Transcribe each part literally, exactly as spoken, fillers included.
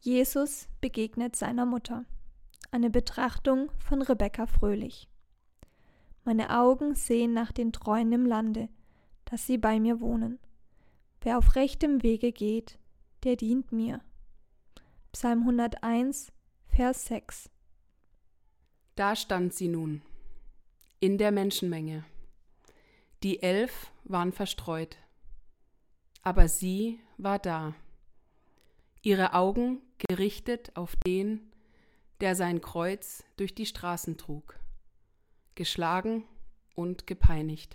Jesus begegnet seiner Mutter. Eine Betrachtung von Rebekka Fröhlich. Meine Augen sehen nach den Treuen im Lande, dass sie bei mir wohnen. Wer auf rechtem Wege geht, der dient mir. Psalm hunderteins, Vers sechs. Da stand sie nun, in der Menschenmenge. Die Elf waren verstreut, aber sie war da, ihre Augen gerichtet auf den, der sein Kreuz durch die Straßen trug, geschlagen und gepeinigt.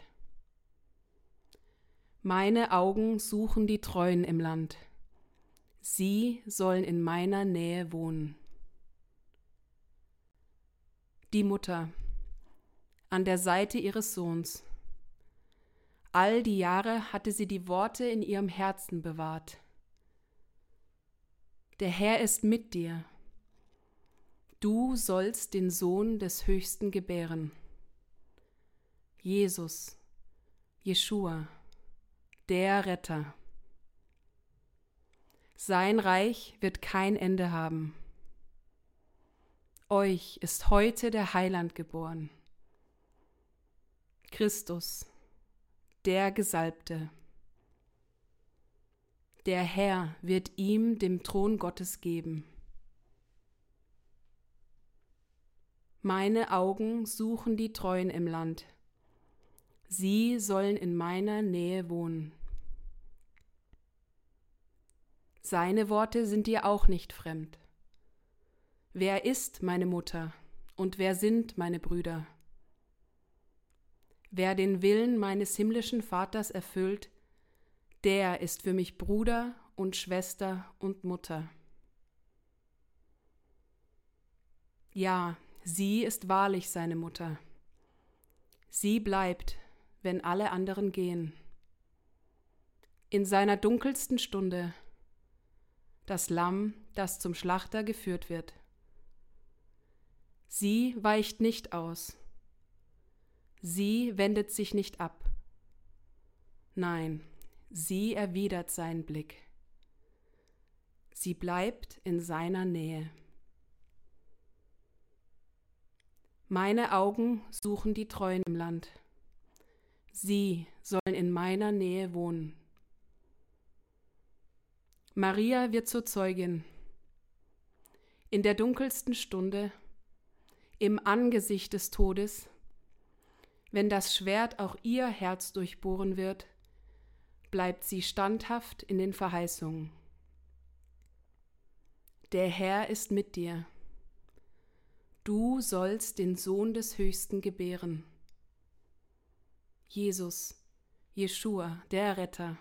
Meine Augen suchen die Treuen im Land, sie sollen in meiner Nähe wohnen. Die Mutter an der Seite ihres Sohns. All die Jahre hatte sie die Worte in ihrem Herzen bewahrt. Der Herr ist mit dir. Du sollst den Sohn des Höchsten gebären. Jesus, Jeschua, der Retter. Sein Reich wird kein Ende haben. Euch ist heute der Heiland geboren. Christus, der Gesalbte. Der Herr wird ihm den Thron Gottes geben. Meine Augen suchen die Treuen im Land. Sie sollen in meiner Nähe wohnen. Seine Worte sind dir auch nicht fremd. Wer ist meine Mutter und wer sind meine Brüder? Wer den Willen meines himmlischen Vaters erfüllt, der ist für mich Bruder und Schwester und Mutter. Ja, sie ist wahrlich seine Mutter. Sie bleibt, wenn alle anderen gehen. In seiner dunkelsten Stunde das Lamm, das zum Schlachter geführt wird. Sie weicht nicht aus. Sie wendet sich nicht ab. Nein, sie erwidert seinen Blick. Sie bleibt in seiner Nähe. Meine Augen suchen die Treuen im Land. Sie sollen in meiner Nähe wohnen. Maria wird zur Zeugin. In der dunkelsten Stunde, im Angesicht des Todes, wenn das Schwert auch ihr Herz durchbohren wird, bleibt sie standhaft in den Verheißungen. Der Herr ist mit dir. Du sollst den Sohn des Höchsten gebären. Jesus, Jeschua, der Retter.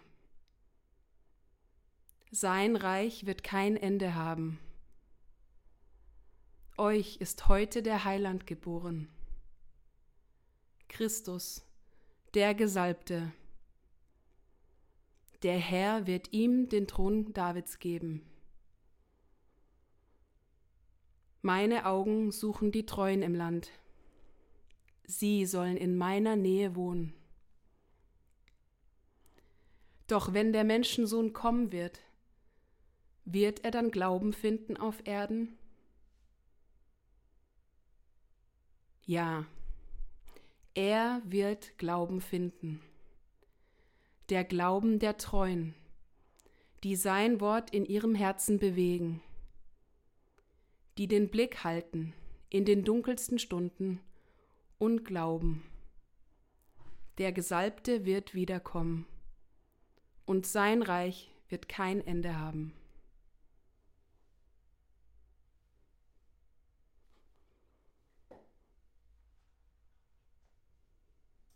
Sein Reich wird kein Ende haben. Euch ist heute der Heiland geboren. Christus, der Gesalbte. Der Herr wird ihm den Thron Davids geben. Meine Augen suchen die Treuen im Land. Sie sollen in meiner Nähe wohnen. Doch wenn der Menschensohn kommen wird, wird er dann Glauben finden auf Erden? Ja, er wird Glauben finden. Der Glauben der Treuen, die sein Wort in ihrem Herzen bewegen, die den Blick halten in den dunkelsten Stunden und glauben. Der Gesalbte wird wiederkommen und sein Reich wird kein Ende haben.